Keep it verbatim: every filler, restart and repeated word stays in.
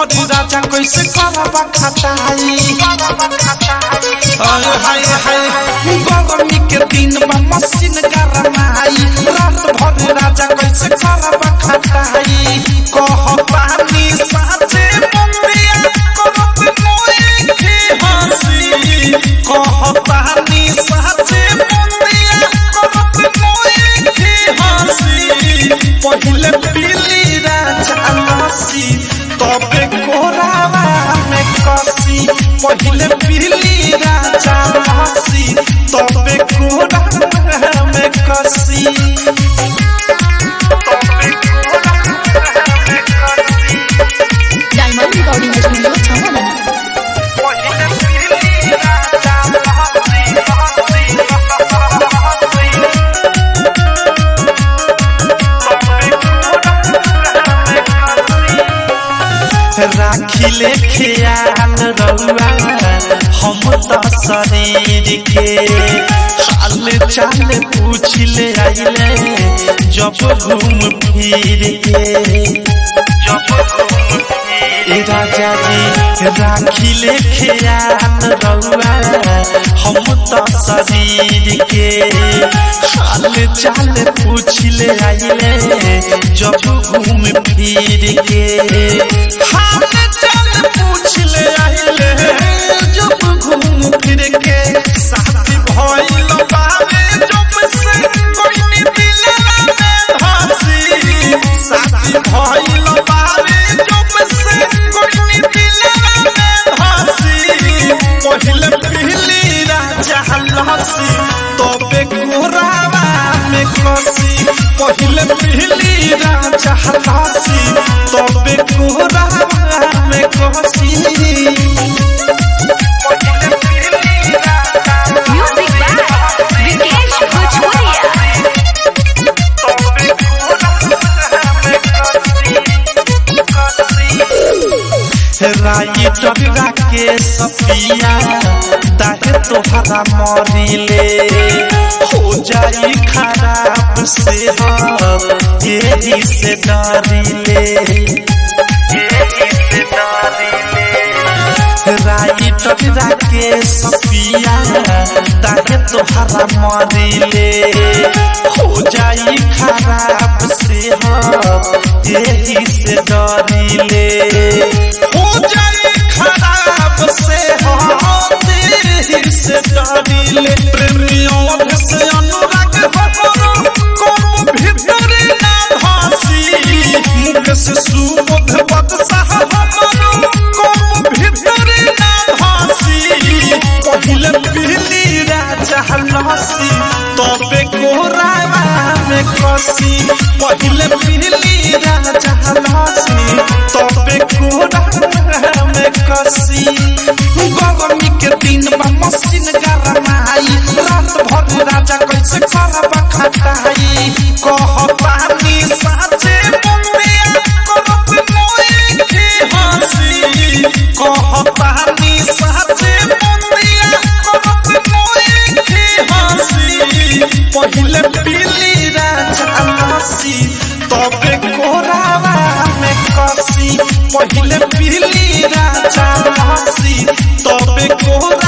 भरी राजा कैसे करबा खटाई हाय हाय हाय गरमी के दिन में मशीन गरमाई रात भरी राजा कैसे करबा खटाई कह पानी साचे बंदिया करत मोए के हंसी कह पानी साचे बंदिया करत मोए के हंसी पहिले पीली राजा लस्सी तबे कोरावा में कसी पहिले पीली राजा लस्सी तबे कोरावा में कसी डायमंड रिकॉर्डिंग स्टूडियो छावनी राखिले ख्याल रउआ हम त शरीर के हाल चाल पूछले आइले जब घूम फिर के जब घूम फिर राजा जी राखिले ख्याल रउआ हम त शरीर के हाल चाल पूछले आइले जब घूम फिर के हाल चाल पूछले आइले जब घूम फिर के साथी भइल बावे जब से कोई दिलवा में धसी साथी भइल बावे जब से कोई दिलवा में धसी पहिले पहली राजा लस्सी तबे कोरावा में कसी पहिले पहली राजा लस्सी तबे कोरावा में कसी म्यूजिक बाय विकेश भोजपुरिया राइटर राके सपिया ताहे तोहरा मरिले हो जाई खराब से हम यही से डरिले यही से डरिले राइटर राके सपिया ताहे तोहरा मरिले हो जाई खराब से हम यही से डरिले हो जाए खराब से होते से डरिले प्रेमियों से अनुराग हमरो को भीतर ना भासी मुख से सुबोध बदसा हमरो को भीतर ना भासी पहिले पीली राजा लस्सी तबे कोरावा में कसी पहिले पीली राजा लस्सी तबे कोरावा में कसी गरमी के दिन में मशीन गरमाई रात भर राजा कैसे करबा खटाई कह पानी साचे बंदिया करत मोए के हंसी कह पानी साचे बंदिया करत मोए के हंसी पहिले पीली राजा लस्सी तबे कोरावा में कसी पहिले पीली राजा लस्सी तबे कोरावा